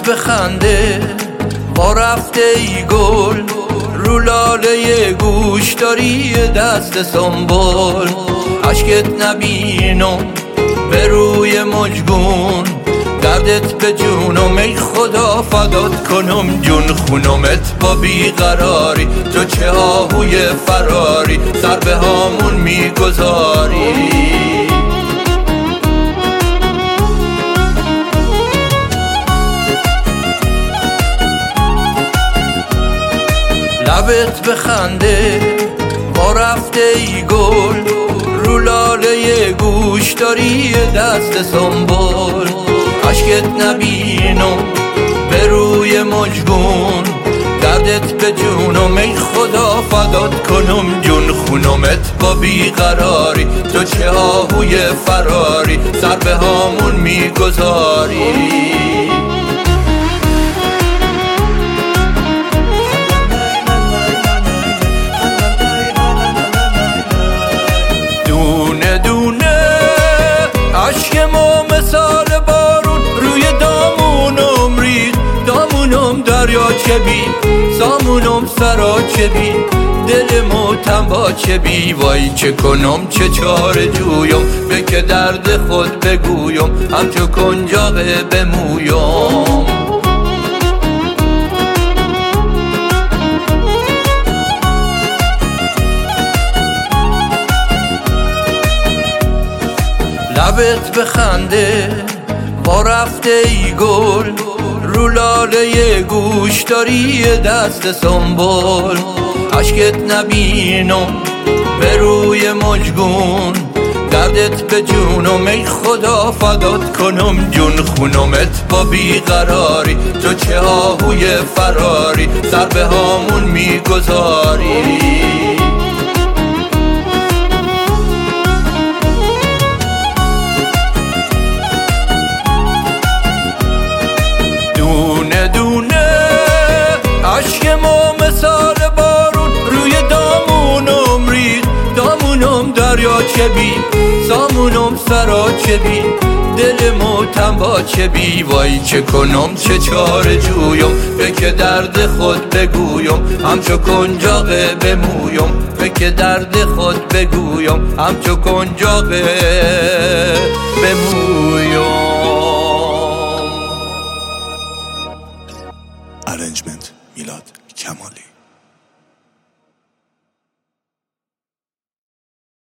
بخنده با رفته ای گل، رو لاله گوش داری دست سنبل. عشقت نبینم به روی مجگون، دردت به جونم ای خدا فدات کنم جون خونمت با بیقراری. تو چه آهوی فراری سر به هامون میگذاری. لبت بخنده با رفته ای گل، رو لاله گوش داری دست سنبل. عشقت نبینم به روی مجگون، دردت به جونم ای خدا فدات کنم جون خونمت با بیقراری. تو چه آهوی فراری سر به هامون میگذاری. عشق ما مثال بارون روی دامونم رید، دامونم دریاچه بین، سامونم سراچه بین، دل موتم چه بی. وای چه کنم چه چاره جویم، به که درد خود بگویم همچو کنجاقه بمویم. لبت بخنده با رفته ای گل، رو لاله گوش داری دست سنبل. عشقت نبینم به روی مجگون، دردت به جونم ای خدا فدات کنم جون خونمت با بیقراری. تو چه آهوی فراری سر به هامون میگذاری. عشق ما مثال بارون روی دامونم رید، دامونم دریاچه بین، سامونم سراچه بین، دل موتم چه بی. وای چه کنم چه چاره جویم، به که درد خود بگویم همچو کنجاقه بمویم. به که درد خود بگویم همچو کنجاقه بمویم. Arrangement میلاد کمالی.